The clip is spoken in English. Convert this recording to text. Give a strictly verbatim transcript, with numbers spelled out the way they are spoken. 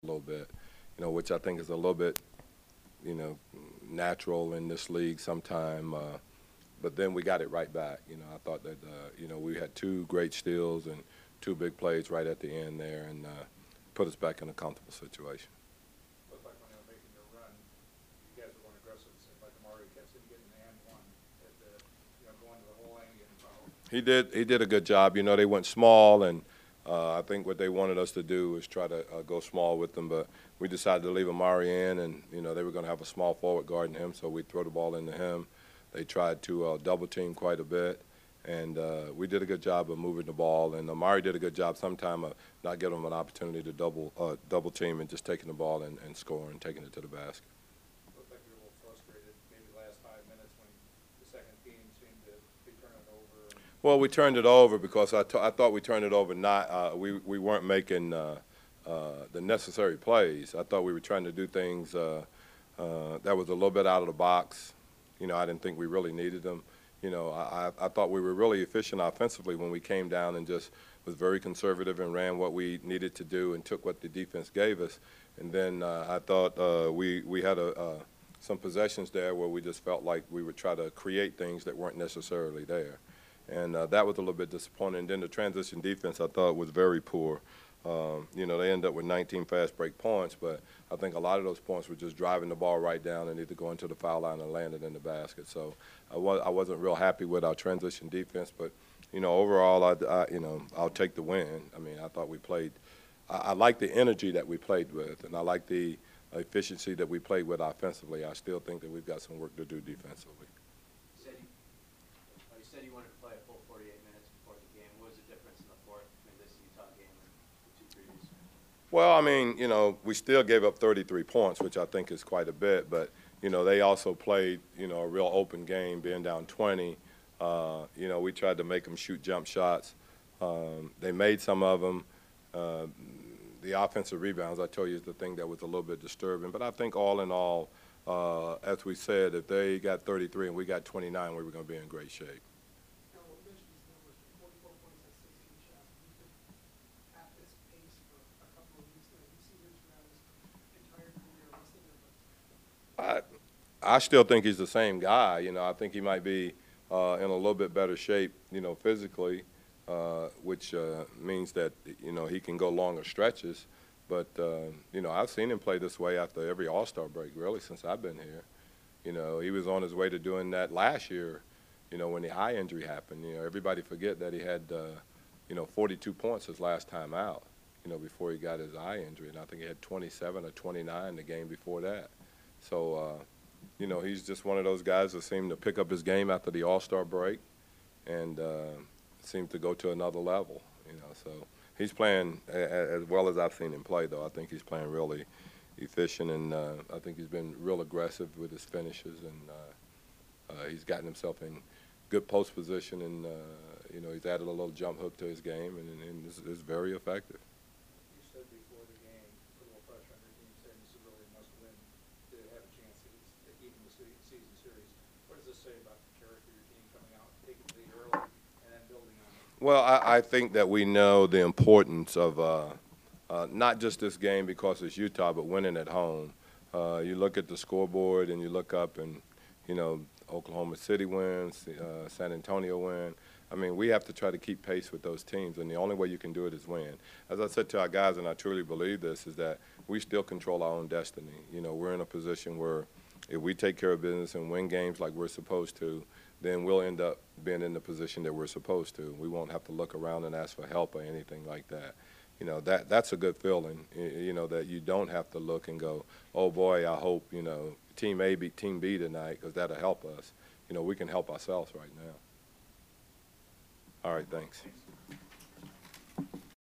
a little bit, you know, which I think is a little bit, you know, natural in this league sometime. Uh, but then we got it right back. You know, I thought that, uh, you know, we had two great steals and two big plays right at the end there and uh, put us back in a comfortable situation. Looked like when they were making their run, you guys were going aggressive. It seemed like Amari kept him getting the and one at the, you know, going to the hole and getting fouled. He did. He did a good job. You know, they went small, and uh, I think what they wanted us to do was try to uh, go small with them. But we decided to leave Amari in, and you know they were going to have a small forward guarding him, so we throw the ball into him. They tried to uh, double team quite a bit, and uh, we did a good job of moving the ball. And Amari did a good job sometime of not giving him an opportunity to double uh, double team and just taking the ball and, and scoring, taking it to the basket. Looked like you were a little frustrated maybe the last five minutes when the second team seemed to be turning it over. And Well, we turned it over because I, I thought we turned it over. Not uh, we we weren't making uh, uh, the necessary plays. I thought we were trying to do things uh, uh, that was a little bit out of the box. You know, I didn't think we really needed them. You know, I, I thought we were really efficient offensively when we came down and just was very conservative and ran what we needed to do and took what the defense gave us. And then uh, I thought uh, we we had a, uh, some possessions there where we just felt like we would try to create things that weren't necessarily there. And uh, that was a little bit disappointing. And then the transition defense I thought was very poor. Um, you know, they ended up with nineteen fast break points, but I think a lot of those points were just driving the ball right down and either going to the foul line or landing in the basket. So I, was, I wasn't real happy with our transition defense, but, you know, overall, I, I, you know, I'll take the win. I mean, I thought we played I, I like the energy that we played with, and I like the efficiency that we played with offensively. I still think that we've got some work to do defensively. You said you, uh, you said you wanted to play a full forty-eight minutes before the game. What was the difference in the fourth between this Utah game and the two previous? Well, I mean, you know, we still gave up thirty-three points, which I think is quite a bit. But, you know, they also played, you know, a real open game, being down twenty. Uh, you know, we tried to make them shoot jump shots. Um, they made some of them. Uh, the offensive rebounds, I told you, is the thing that was a little bit disturbing. But I think all in all, uh, as we said, if they got thirty-three and we got twenty-nine, we were going to be in great shape. Now, what mentioned these numbers, forty-four points at sixteen shots. You've been at this pace for a couple of weeks now. You see Rich throughout his entire career. What's the difference? I, I still think he's the same guy. You know, I think he might be uh, in a little bit better shape, you know, physically, uh, which uh, means that, you know, he can go longer stretches. But, uh, you know, I've seen him play this way after every All-Star break, really, since I've been here. You know, he was on his way to doing that last year, you know, when the eye injury happened. You know, everybody forget that he had, uh, you know, forty-two points his last time out, you know, before he got his eye injury. And I think he had twenty-seven or twenty-nine the game before that. So, uh, you know, he's just one of those guys that seemed to pick up his game after the All-Star break and uh, seemed to go to another level, you know. So he's playing as well as I've seen him play, though. I think he's playing really efficient, and uh, I think he's been real aggressive with his finishes, and uh, uh, he's gotten himself in good post position, and, uh, you know, he's added a little jump hook to his game, and, and it's, it's very effective. you said before the game, put a little pressure on your team, saying this is really a must-win to have a chance to to even the se- season series. What does this say about the character of your team coming out, taking the lead early, and then building on it? Well, I, I think that we know the importance of uh, uh, not just this game because it's Utah, but winning at home. Uh, you look at the scoreboard and you look up and, you know, Oklahoma City wins, uh, San Antonio win. I mean, we have to try to keep pace with those teams, and the only way you can do it is win. As I said to our guys, and I truly believe this, is that we still control our own destiny. You know, we're in a position where if we take care of business and win games like we're supposed to, then we'll end up being in the position that we're supposed to. We won't have to look around and ask for help or anything like that. You know, that that's a good feeling, you know, that you don't have to look and go, oh, boy, I hope, you know, Team A beat Team B tonight, because that'll help us. You know, we can help ourselves right now. All right, thanks. Thanks.